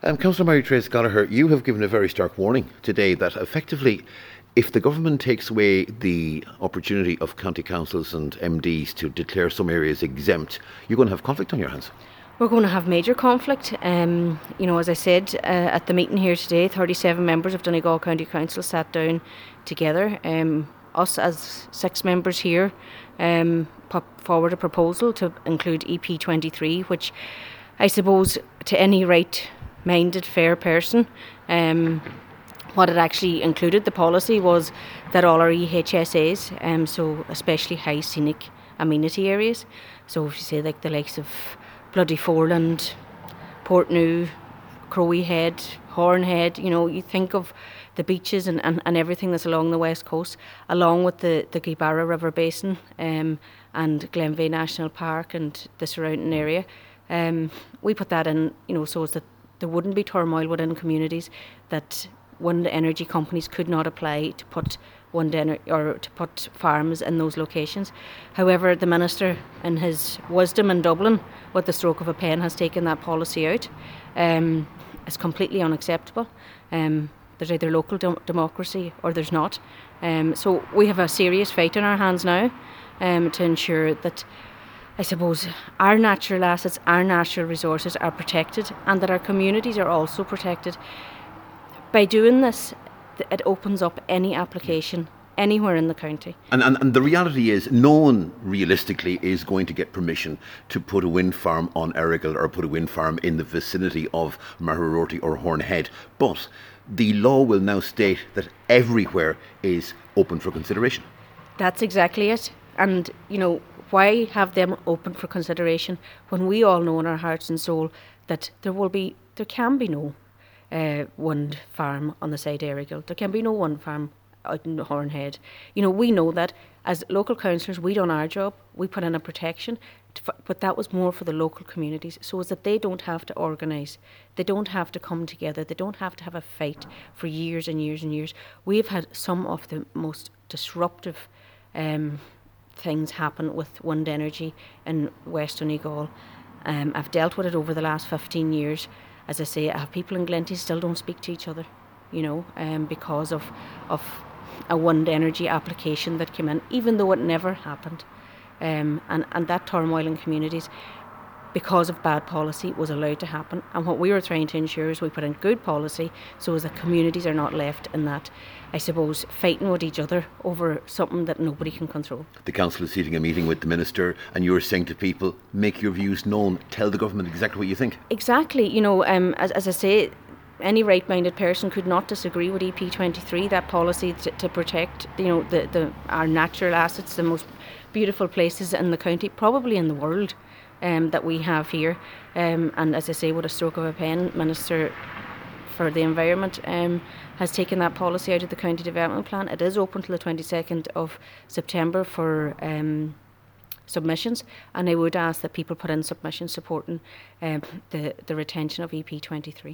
Councillor Mary-Trace Gallagher, you have given a very stark warning today that effectively, if the government takes away the opportunity of county councils and MDs to declare some areas exempt, you're going to have conflict on your hands. We're going to have major conflict. As I said at the meeting here today, 37 members of Donegal County Council sat down together. Us as 6 members here put forward a proposal to include EP23, which I suppose to any right-minded, fair person, what it actually included, the policy, was that all our EHSAs, so especially high scenic amenity areas, so if you say like the likes of Bloody Foreland, Portneuf, Crowey Head, Hornhead, you think of the beaches and everything that's along the west coast, along with the Guibara River Basin and Glenveigh National Park and the surrounding area. We put that in, so as that there wouldn't be turmoil within communities, that wind energy companies could not apply to put to put farms in those locations. However, the Minister, in his wisdom in Dublin, with the stroke of a pen, has taken that policy out. It's completely unacceptable. There's either local democracy or there's not. So we have a serious fight on our hands now to ensure that, I suppose, our natural assets, our natural resources are protected, and that our communities are also protected. By doing this, it opens up any application anywhere in the county. And the reality is, no one realistically is going to get permission to put a wind farm on Errigal or put a wind farm in the vicinity of Maharorty or Hornhead. But the law will now state that everywhere is open for consideration. That's exactly it. And, why have them open for consideration when we all know in our hearts and soul that there can be no wind farm on the side of Errigal. There can be no wind farm out in Hornhead. We know that as local councillors, we done our job. We put in a protection, but that was more for the local communities, so as that they don't have to organise, they don't have to come together, they don't have to have a fight for years and years and years. We've had some of the most disruptive things happen with wind energy in West Donegal. I've dealt with it over the last 15 years. As I say, I have people in Glenties still don't speak to each other, because of a wind energy application that came in, even though it never happened. And that turmoil in communities, because of bad policy, was allowed to happen. And what we were trying to ensure is we put in good policy so as that communities are not left in that, I suppose, fighting with each other over something that nobody can control. The council is sitting a meeting with the Minister, and you're saying to people, make your views known, tell the government exactly what you think. Exactly. As I say, any right-minded person could not disagree with EP23, that policy to protect, our natural assets, the most beautiful places in the county, probably in the world, that we have here. And as I say, with a stroke of a pen, Minister for the Environment has taken that policy out of the county development plan. It is open till the 22nd of September for submissions, and I would ask that people put in submissions supporting the retention of EP23.